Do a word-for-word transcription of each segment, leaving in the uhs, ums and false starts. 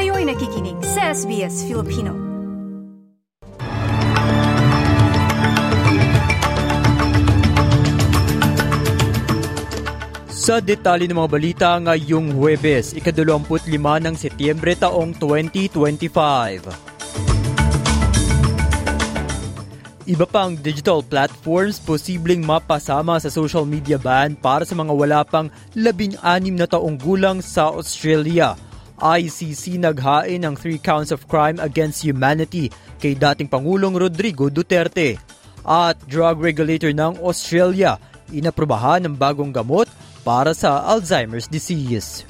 Kayo'y nakikinig sa S B S Filipino. Sa detalye ng mga balita ngayong Huwebes, ikadalawamput lima ng Setyembre taong twenty twenty-five. Iba pang digital platforms posibleng mapasama sa social media ban para sa mga wala pang labing-anim na taong gulang sa Australia. I C C naghain ng three counts of crime against humanity kay dating Pangulong Rodrigo Duterte. At drug regulator ng Australia, inaprubahan ng bagong gamot para sa Alzheimer's disease.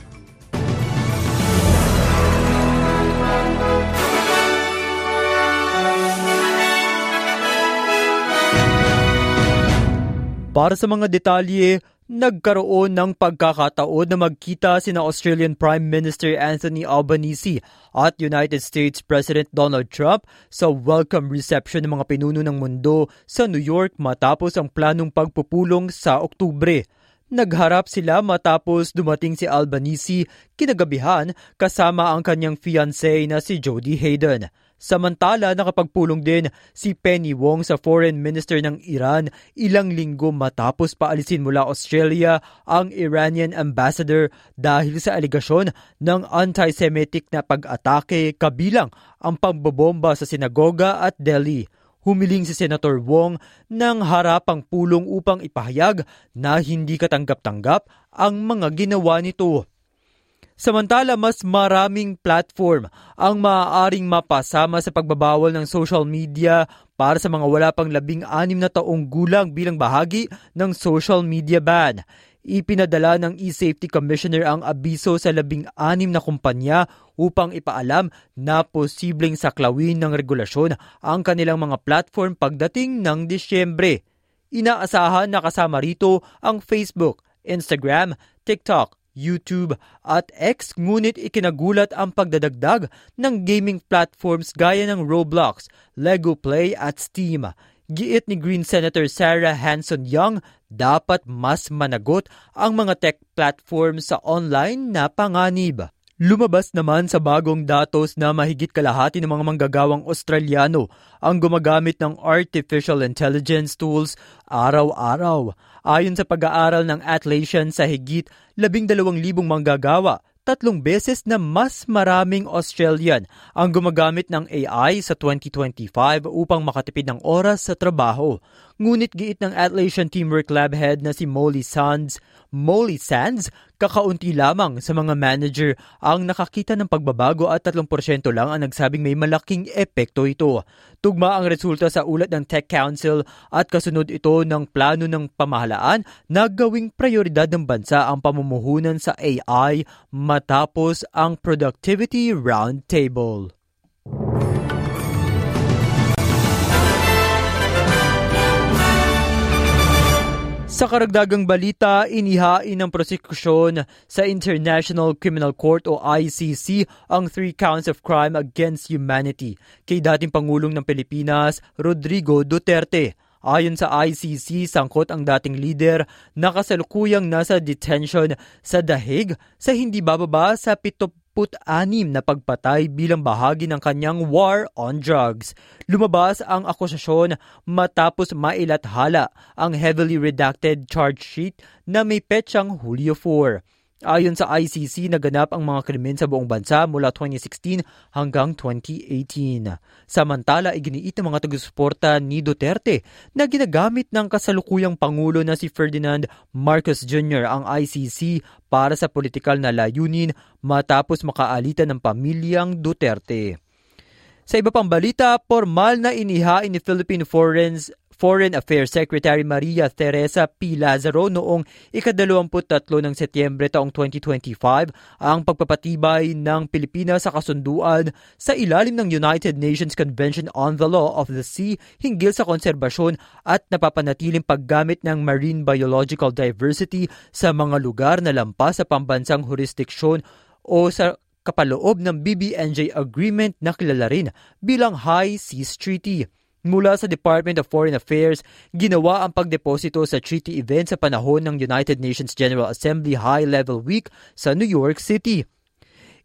Para sa mga detalye, nagkaroon ng pagkakataon na magkita sina Australian Prime Minister Anthony Albanese at United States President Donald Trump sa welcome reception ng mga pinuno ng mundo sa New York matapos ang planong pagpupulong sa Oktubre. Nagharap sila matapos dumating si Albanese kinagabihan kasama ang kanyang fiancé na si Jody Hayden. Samantala, nakapagpulong din si Penny Wong sa Foreign Minister ng Iran ilang linggo matapos paalisin mula Australia ang Iranian ambassador dahil sa aligasyon ng anti-Semitic na pag-atake kabilang ang pambobomba sa sinagoga at Delhi. Humiling si Senator Wong ng harapang pulong upang ipahayag na hindi katanggap-tanggap ang mga ginawa nito. Samantala, mas maraming platform ang maaaring mapasama sa pagbabawal ng social media para sa mga wala pang labing-anim na taong gulang bilang bahagi ng social media ban. Ipinadala ng e-Safety Commissioner ang abiso sa labing-anim na kumpanya upang ipaalam na posibleng saklawin ng regulasyon ang kanilang mga platform pagdating ng Disyembre. Inaasahan na kasama rito ang Facebook, Instagram, TikTok, YouTube at X, ngunit ikinagulat ang pagdadagdag ng gaming platforms gaya ng Roblox, Lego Play at Steam. Giit ni Green Senator Sarah Hanson-Young, dapat mas managot ang mga tech platforms sa online na panganib. Lumabas naman sa bagong datos na mahigit kalahati ng mga manggagawang Australiano ang gumagamit ng artificial intelligence tools araw-araw. Ayon sa pag-aaral ng Atlassian, sa higit labing dalawang libong manggagawa, tatlong beses na mas maraming Australian ang gumagamit ng A I sa twenty twenty-five upang makatipid ng oras sa trabaho. Ngunit giit ng Atlassian Teamwork Lab Head na si Molly Sands, Molly Sands, kakaunti lamang sa mga manager ang nakakita ng pagbabago at tatlong porsyento lang ang nagsabing may malaking epekto ito. Tugma ang resulta sa ulat ng Tech Council at kasunod ito ng plano ng pamahalaan na gawing prioridad ng bansa ang pamumuhunan sa A I matapos ang Productivity Roundtable. Sa karagdagang balita, inihain ng prosekusyon sa International Criminal Court o I C C ang three counts of crime against humanity kay dating Pangulong ng Pilipinas, Rodrigo Duterte. Ayon sa I C C, sangkot ang dating leader na kasalukuyang nasa detention sa The Hague sa hindi bababa sa pituput-anim na pagpatay bilang bahagi ng kanyang war on drugs. Lumabas ang akusasyon matapos mailathala ang heavily redacted charge sheet na may petsang Hulyo four. Ayon sa I C C, naganap ang mga krimen sa buong bansa mula twenty sixteen hanggang twenty eighteen. Samantala, iginiit ng mga taga-suporta ni Duterte na ginagamit ng kasalukuyang Pangulo na si Ferdinand Marcos Junior ang I C C para sa politikal na layunin matapos makaalitan ng pamilyang Duterte. Sa iba pang balita, formal na inihain ni Philippine Foreign Foreign Affairs Secretary Maria Teresa P. Lazaro noong ikadalawamput tatlo ng Setyembre taong twenty twenty-five ang pagpapatibay ng Pilipinas sa kasunduan sa ilalim ng United Nations Convention on the Law of the Sea hinggil sa konserbasyon at napapanatiling paggamit ng marine biological diversity sa mga lugar na lampas sa pambansang jurisdiksyon o sa kapaloob ng B B N J Agreement na kilala rin bilang High Seas Treaty. Mula sa Department of Foreign Affairs, ginawa ang pagdeposito sa treaty event sa panahon ng United Nations General Assembly High-Level Week sa New York City.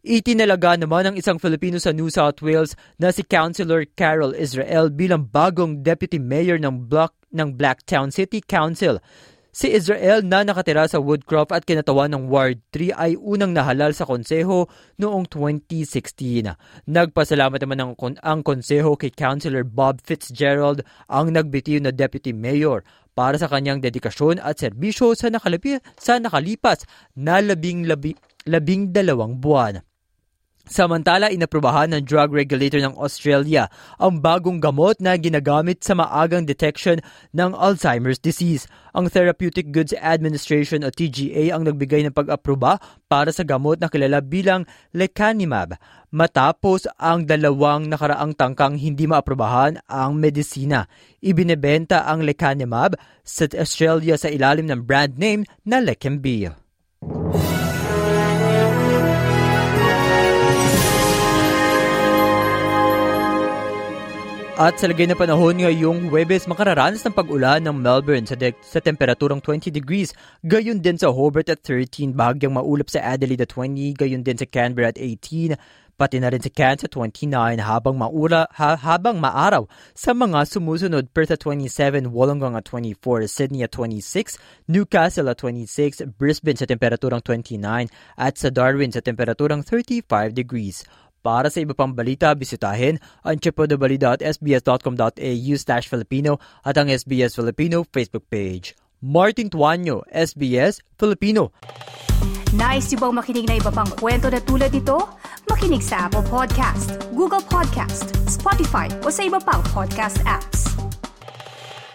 Itinalaga naman ng isang Filipino sa New South Wales na si Councilor Carol Israel bilang bagong Deputy Mayor ng, Block, ng Blacktown City Council. Si Israel na nakatira sa Woodcroft at kinatawan ng Ward three ay unang nahalal sa konseho noong twenty sixteen. Nagpasalamat naman ang, ang konseho kay Councilor Bob Fitzgerald, ang nagbitiw na Deputy Mayor, para sa kanyang dedikasyon at serbisyo sa, nakalipi, sa nakalipas na labing, labi, labing dalawang buwan. Samantala, inaprubahan ng drug regulator ng Australia ang bagong gamot na ginagamit sa maagang detection ng Alzheimer's disease. Ang Therapeutic Goods Administration o T G A ang nagbigay ng pag-aproba para sa gamot na kilala bilang lecanemab, matapos ang dalawang nakaraang tangkang hindi maaprubahan ang medisina. Ibinebenta ang lecanemab sa Australia sa ilalim ng brand name na Leqembi. At sa lagay na panahon ngayong Huwebes, makararanas ng pag-ulan ng Melbourne sa, de- sa temperaturang twenty degrees, gayon din sa Hobart at thirteen, bahagyang maulap sa Adelaide at twenty, gayon din sa Canberra at eighteen, pati na rin sa Cairns at twenty-nine, habang, maura, ha- habang maaraw sa mga sumusunod: Perth at twenty-seven, Wollongong at twenty-four, Sydney at twenty-six, Newcastle at twenty-six, Brisbane sa temperaturang twenty-nine, at sa Darwin sa temperaturang thirty-five degrees. Para sa iba pang balita, bisitahin ang w w w dot s b s dot com dot a u slash Filipino at ang S B S Filipino Facebook page. Martin Tuanyo, S B S Filipino. Nice yung bang makinig na iba pang kwento na tulad ito? Makinig sa Apple Podcast, Google Podcast, Spotify o sa iba pang podcast apps.